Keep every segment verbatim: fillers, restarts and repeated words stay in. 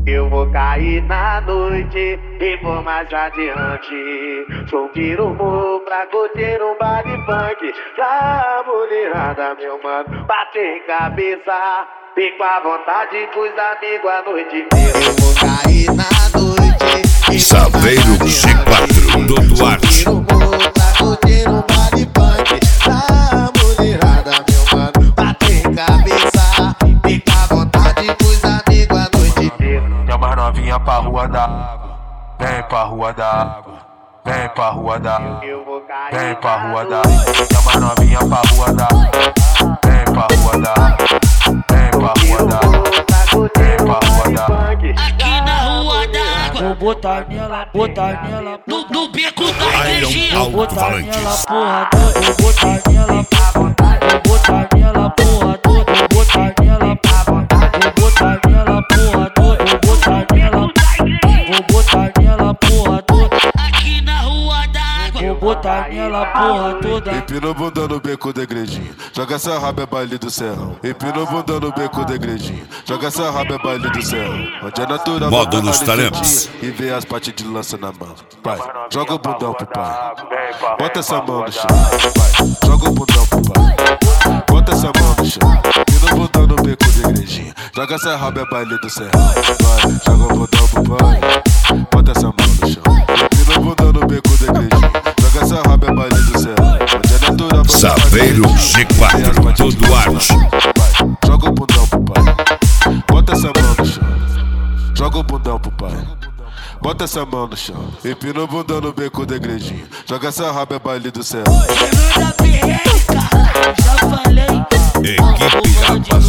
Eu vou cair na noite e vou mais adiante. Sou pirumu pra curtir um baile funk. Pra mulherada, meu mano, bater cabeça. Fico à vontade com os amigos a noite inteira. Eu vou cair na noite. Saveiro G quatro do Duarte. Pra curtir um baile funk. Pra mulherada, meu mano, bater cabeça. Fico à vontade com os amigos a noite inteira. Chama as novinha pra rua da água. Vem pra rua da água. Vem pra rua da água. Vem pra rua da água. Chama as novinha pra rua da água. Vem pra rua da água. Vem pra rua da água. Vem pra rua da água. Aqui na rua da água. Vou botar nela, botar nela No, no beco da igrejinha. Iron Vou botar nela, Alto-Falantes. porra toda. Vou botar nela, vou botar nela, porra toda. Vou botar nela, vou botar nela, porra toda. Vou botar nela, vou botar nela, porra toda. Aqui na rua da água. Vou botar nela, porra toda. Empina o bunda no beco da igrejinha. Joga essa raba é baile do serrão. Empina o bunda no beco da igrejinha. Joga essa raba é baile do serrão. Onde é natural. Módulos Talentos. E vê as partes de lança na mão. Pai, joga o bundão pro pai. Bota essa mão no chão. Pai, joga o bundão pro pai. Bota essa mão no chão. Empina o bundão no beco da igrejinha. Joga essa raba é baile do serrão. Vai, joga o bundão pro pai. Bota essa mão no chão. Empina o bundão no beco da igrejinha. Joga essa raba é baile do serrão. Onde é natural. Saveiro G quatro do Duarte. Joga o bundão pro pai. Bota essa mão no chão. Joga o bundão pro pai. Bota essa mão no chão. Empina o bundão no beco da igrejinha. Joga essa raba é baile do céu. Fernanda Ferreira, cara, já falei. Equipe Rapa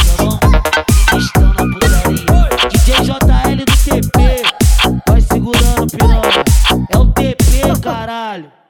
Sound. Estão na putaria. D J J L do T P. Vai segurando, piranha. É o T P, caralho.